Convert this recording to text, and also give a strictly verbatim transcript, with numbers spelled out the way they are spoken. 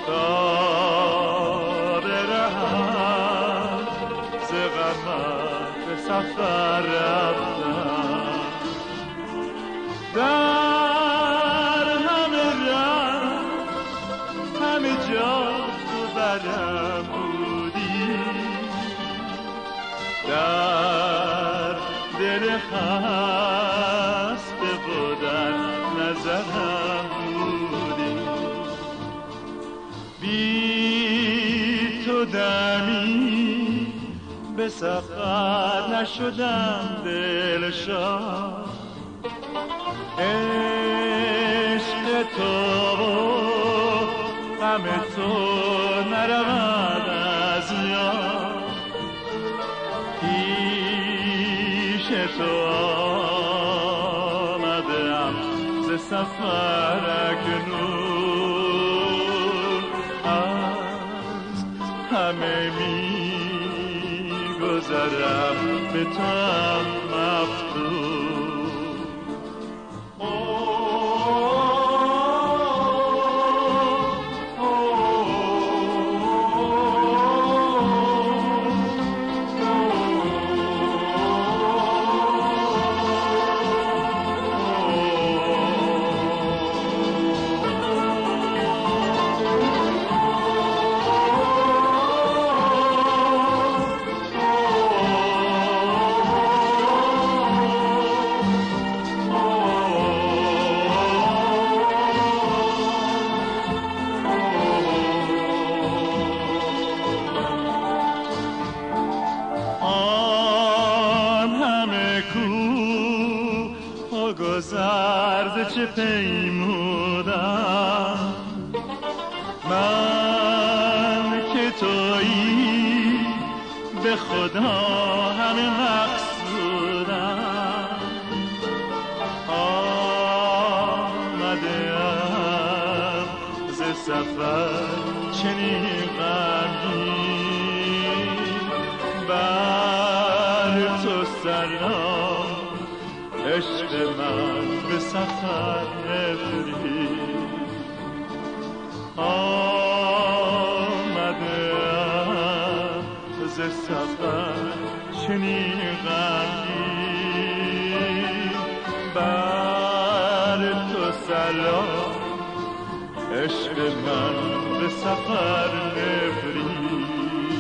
تا برهم ز غمت به سفر رفتم، در همه ره همه جا تو برم بودی، در دل خسته و در نظرم بودی. بی تو دمی به سفر نشدم دلشاد، عشق تو غم تو نرود از یاد، پیش تو آمدم ز سفر اکنون، از همه می گذرم به تو هم مفتون. گذرد چه پیمودم من که تویی، به خدا همه مقصودم. آمدم ز سفر چنین غمگین، بر تو سلام عشق من به سفر نفرین. آمدم ز سفر چنین غمگین، بر تو سلام عشق من به سفر نفرین.